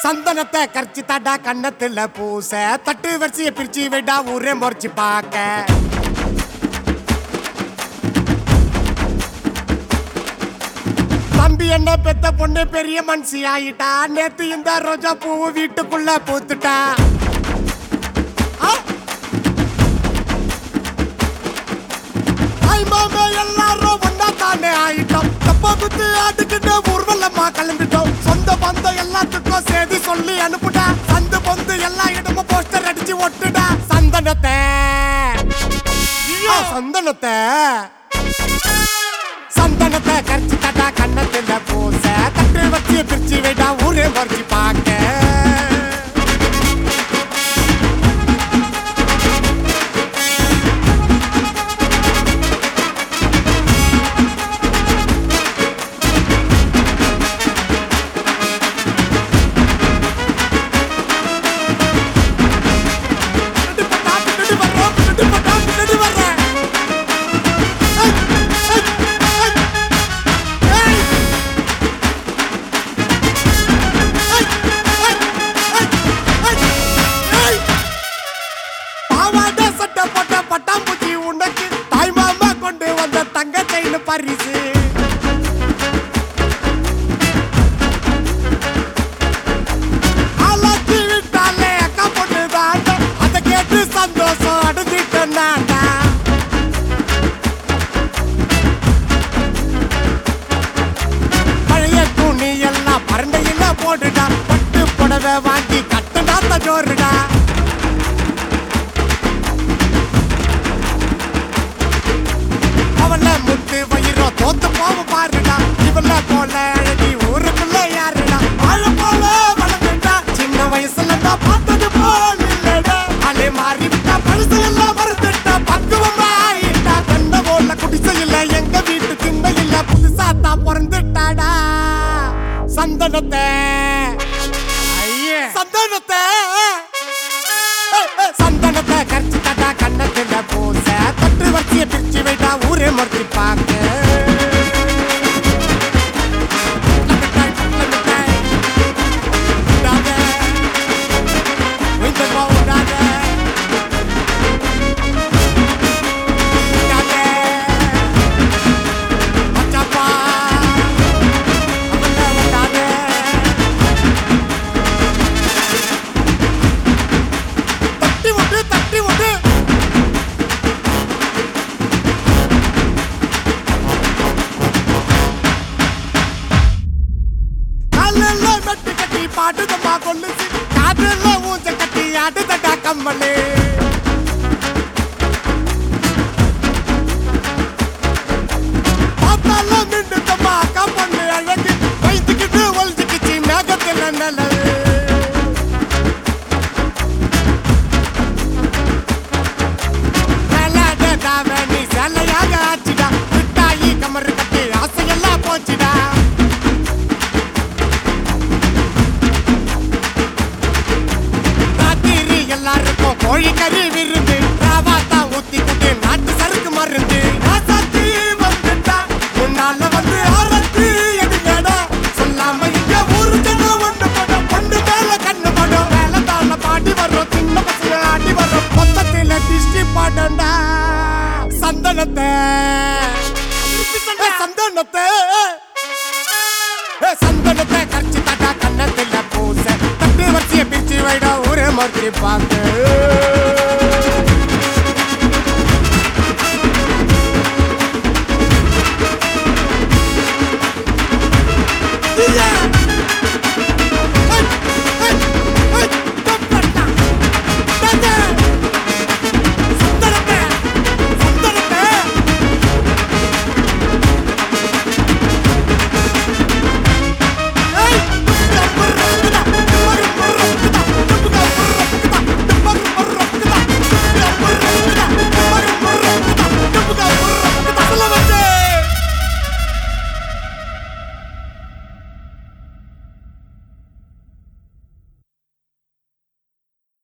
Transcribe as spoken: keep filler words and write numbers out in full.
சந்தனத்தை கரிச்சி தாடா கண்ணத்துல பூச தட்டு வரிசைய பிரிச்சு விடா ஊரே முறைச்சு பாக்க தம்பி என்ன பெத்த பொண்ணு பெரிய மனுஷி ஆயிட்டா நேத்து இந்த ரோஜா பூ வீட்டுக்குள்ள பூத்துட்டா எல்லாரும் ஒன்னா தானே ஆயிட்டோம் தப்பா குத்து ஆட்டுக்கிட்டு ஊர்வலமா கிளம்பிட்டோம் சொந்த பந்தம் எல்லாத்துக்கும் செய்தி சொல்லி அனுப்புடா சந்து பொந்து எல்லா இடமும் போஸ்டர் அடிச்சு ஒட்டுடா சந்தனத்தை சந்தனத்தை சந்தனத்தை கரிச்சு தட்டா கண்ணத்துல பூச தட்டு வச்சு பிரிச்சு விடா ஊரே மறைச்சு பாக்க பட்டாம்பூச்சி உனக்கு தாய் மாமா கொண்டு வந்த தங்க செயின் பரிசு ஆளாக்கி விட்டாலே அக்கா பொண்ணு தாண்டா அதை கேட்டு சந்தோஷம் அடைஞ்சிட்டு நாண்டா பழைய துணி எல்லாம் பரண்டையில போட்டுடா பட்டு புடவை வாங்கி கட்டுடா தஜோருடா முத்து வயிறோ தோத்து போவ பாருடா இவள போல அழகி ஊருக்குள்ள யாருடா வாழ போல வளர்ந்துட்டா சின்ன வயசுல தான் பார்த்தது போல் இல்லடா அலே மாறி விட்டா பழுசு எல்லாம் மறந்துட்டா பக்குவமா ஆயிட்டா கண்ட போல குடிசையில எங்க வீட்டு திண்ணையில புதுசா தான் பிறந்துட்டாடா சந்தனத்தை சந்தனத்தை சந்தனத்தை கரிச்சு தட்டா கண்ணத்துல பூச தட்டு வரிசைய பிரிச்சு வைட்டா ஊரே மறைச்சு பாக்க பாட்டுதம்மா கொல்லுச்சு காதுல ஊஞ்ச கட்டி ஆட்டுதடா கம்மலே பார்த்தால நின்றுதம்மா அக்கா பொண்ணு அழகு வைத்துக்கிட்டு ஒழிச்சுக்கிச்சு மேகத்துல நல்லது நீ சேலையாக ஆச்சுடா மிட்டாயி கமரு கட்டி ஆசையெல்லாம் போச்சுடா எல்லாருக்கும் கோழி கறி விருந்து ராவாத்தா ஊத்திக்கிட்டு நாட்டு சருக்கு மருந்து ராசாத்தி வந்துட்டா முன்னால வந்து ஆரத்தி எடுங்கடா சொல்லாம இங்க ஊரு ஜனம் ஒண்ணு படம் பொண்ணு மேல கண்ணு படம் மேல தான பாடி வர்றோம் சின்ன பசங்க ஆடி வர்றோம் மொத்தத்தில டிஸ்டி பாடண்டா சந்தனத்தை சந்தனத்தை சந்தனத்தை கரிச்சு தட்டா கண்ணத்துல பூச தட்டு வரிசைய பிரிச்சு வைடா ஊரே மறைச்சு பாக்க